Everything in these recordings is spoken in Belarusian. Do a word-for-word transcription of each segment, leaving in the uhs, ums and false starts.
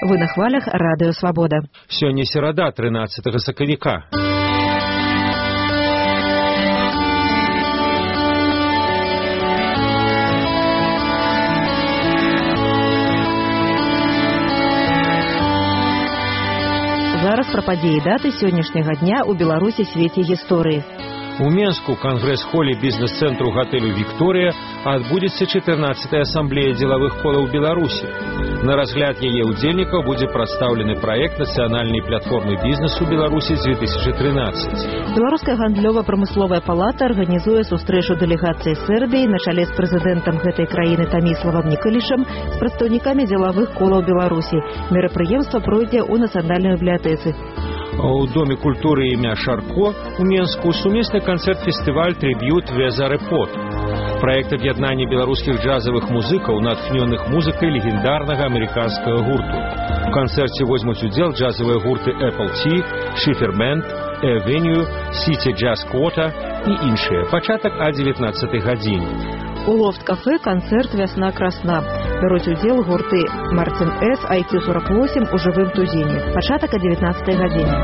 Вы на хвалях Радыё Свабода. Сёння серада, трынаццатага сакавіка. Зараз пра падзеі даты сённяшняга дня ў Беларусі свеце гісторыі. У Менску кангрэс-холе бізнес-цэнтру гатэлю «Вікторыя» адбудзецца чатырнаццатая асамблея дзелавых колаў Беларусі. На разгляд яе ўдзельнікаў будзе прадстаўлены праект нацыянальнай платформы бізнесу Беларусі дзве тысячы трынаццаць. Беларуская гандлёва-прамысловая палата арганізуе сустрэчу дэлегацыі Сербіі на чале з прэзідэнтам гэтай краіны Таміславам Нікалішам з прадстаўнікамі дзелавых колаў Беларусі. Мерапрыемства пройдзе ў нацыянальнай бібліятэцы. У Доме культуры імя Шарко у Менску сумесны канцэрт-фестываль «Трибьют Везаре Пот». Праект аб'яднання беларускіх джазавых музыкаў, натхнёных музыкай легендарнага амерыканскага гурту. У канцэрце возьмуць удзел джазавыя гурты Apple Tea, Schiffer Band, Avenue, City Jazz Quarter і іншыя. Пачатак о дзевятнаццатай гадзіне. У Лофт-кафе канцэрт «Вясна красна». Бяруць удзел гурты «Мартин С», «Ай Кью сорок восемь» у жывым тузіне. Пачатак о дзевятнаццатай гадзіне.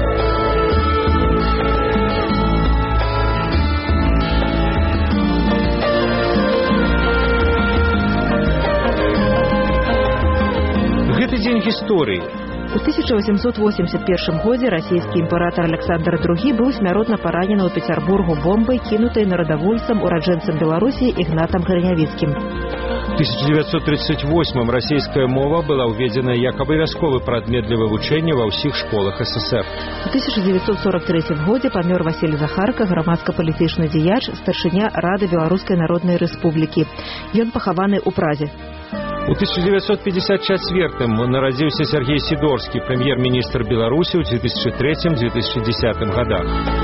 Гэты дзень гісторыі. У тысяча восемьсот восемьдесят первом годзе расійскі імператор Александр другі быў смяротна паранены ў Пецярбургу бомбай, кінутай нарадавольцам, ураджэнцам Беларусі Ігнатам Грынявіцкім. У тысяча девятьсот тридцать восьмом расійская мова была ўведзена як абавязковы прадмет для вывучэння ва ўсіх школах эс эс эр. У тысяча девятьсот сорок третьем годзе памёр Васіль Захарка, грамадска-палітычны дзеяч, старшыня Рады Беларускай Народнай Рэспублікі. Ён пахаваны ў Празе. У тысяча девятьсот пятьдесят четвёртом нарадзіўся Сергей Сідорскі, прэм'ер-міністр Беларусі ў две тысячи третьем — две тысячи десятом годах.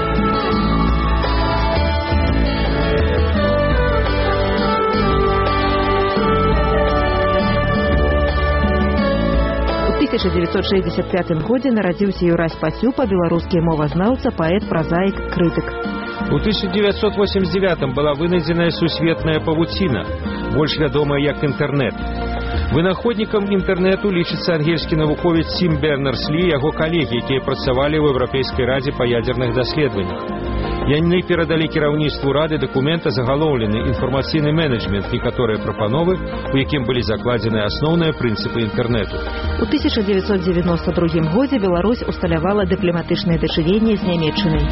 У тысяча девятьсот шестьдесят пятом годзе нарадзіўся Юрась Пацюпа, беларускі мовазнаўца, паэт, празаік, крытык. У тысяча девятьсот восемьдесят девятом была вынайдзеная сусветная павуціна, больш вядомая як інтэрнэт. Вынаходнікам інтэрнэту лічыцца ангельскі навуковец Тім Бернерс-Лі і яго калегі, якія працавалі ў Еўрапейскай радзе па ядзерных даследаваннях. Яны перадалі кіраўніцтву рады дакумента загалоўлены інфармацыйны менеджмент, некаторыя прапановы, у якім былі закладзены асноўныя прынцыпы інтэрнэту. У тысяча девятьсот девяносто другом годзе Беларусь усталявала дыпламатычныя дачыненні з Нямецчынай.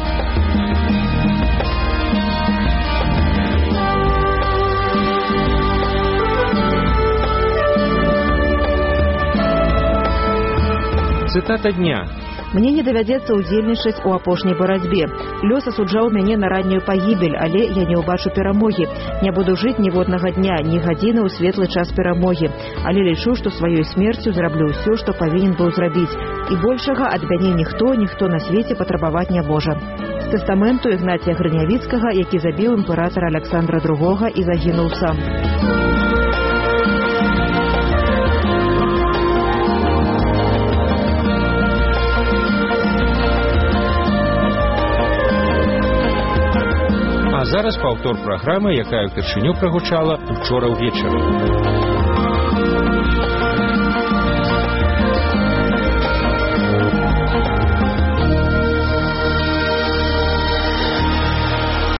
Цытата дня. Мне не давядзецца ўдзельнічаць у апошняй барацьбе. Лёс асуджаў мяне на раннюю пагібель, але я не ўбачу перамогі. Не буду жыць ніводнага дня, ні гадзіны ў светлы час перамогі. Але лічу, што сваёй смерцю зраблю ўсё, што павінен быў зрабіць. І большага ад мяне ніхто, ніхто на свеце патрабаваць не можа. З тэстаменту Ігнація Грынявіцкага, які забіў імператара Александра другога і загінуў сам. Зараз паўтор праграмы, якая ўпершыню прагучала учора ўвечары.